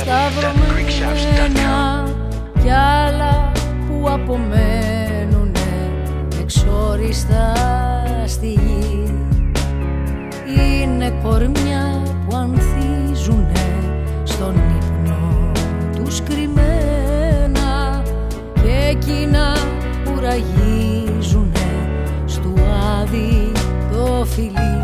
σταυρωμένα κι άλλα που απομένουνε εξόριστα στη γη. Είναι κορμιά που ανθίζουνε στον ύπνο τους κρυμμένα και εκείνα που ραγίζουνε στου άδει το φιλί.